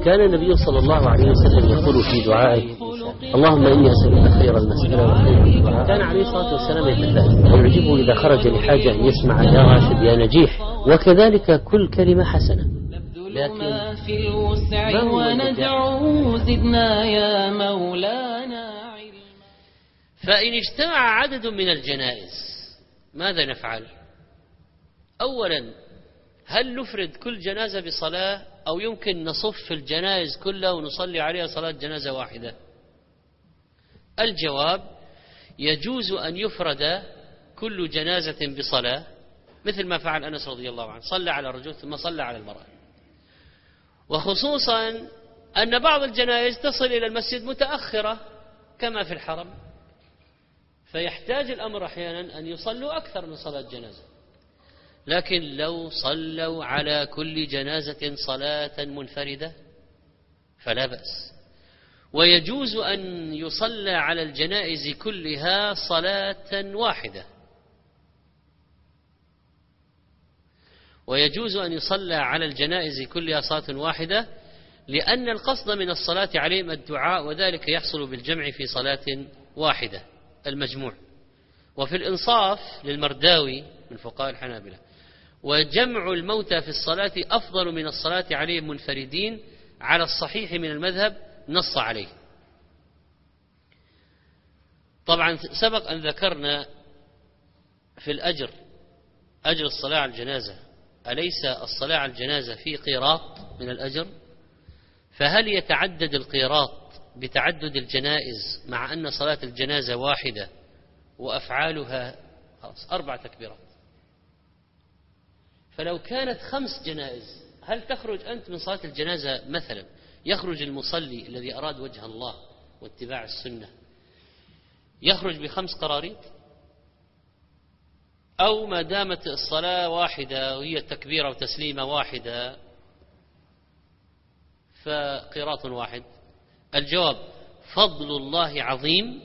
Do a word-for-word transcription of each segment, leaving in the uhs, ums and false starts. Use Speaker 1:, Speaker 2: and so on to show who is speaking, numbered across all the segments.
Speaker 1: كان النبي صلى الله عليه وسلم يقول في دعائه: اللهم إني أسألك خير المسألة وخير الدعاء. كان عليه الصلاة والسلام يتفائل ويعجبه إذا خرج لحاجة أن يسمع يا راشد يا نجيح، وكذلك كل كلمة حسنة.
Speaker 2: لكن في الوسع وندعو زدنا يا مولانا علما.
Speaker 3: فإن اجتمع عدد من الجنائز ماذا نفعل؟ أولا، هل نفرد كل جنازة بصلاة أو يمكن نصف الجنائز كلها ونصلي عليها صلاة جنازة واحدة؟ الجواب: يجوز أن يفرد كل جنازة بصلاة، مثل ما فعل أنس رضي الله عنه، صلى على الرجل ثم صلى على المرأة. وخصوصا أن بعض الجنائز تصل إلى المسجد متأخرة كما في الحرم، فيحتاج الأمر أحيانا أن يصلوا أكثر من صلاة جنازة. لكن لو صلوا على كل جنازة صلاة منفردة فلا بأس، ويجوز أن يصلى على الجنائز كلها صلاة واحدة، ويجوز أن يصلى على الجنائز كلها صلاة واحدة لأن القصد من الصلاة عليهم الدعاء، وذلك يحصل بالجمع في صلاة واحدة المجموع. وفي الإنصاف للمرداوي من فقهاء الحنابلة: وجمع الموتى في الصلاة أفضل من الصلاة عليهم منفردين على الصحيح من المذهب، نص عليه. طبعا سبق أن ذكرنا في الأجر أجر الصلاة على الجنازة، أليس الصلاة على الجنازة في قيراط من الأجر؟ فهل يتعدد القيراط بتعدد الجنائز مع أن صلاة الجنازة واحدة وأفعالها أربع تكبيرات؟ فلو كانت خمس جنائز هل تخرج أنت من صلاة الجنازة مثلا، يخرج المصلي الذي أراد وجه الله واتباع السنة يخرج بخمس قراريط؟ أو ما دامت الصلاة واحدة وهي التكبيرة وتسليمة واحدة فقيراط واحد؟ الجواب: فضل الله عظيم،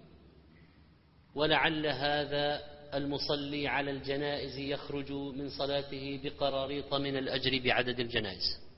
Speaker 3: ولعل هذا المصلي على الجنائز يخرج من صلاته بقراريط من الأجر بعدد الجنائز.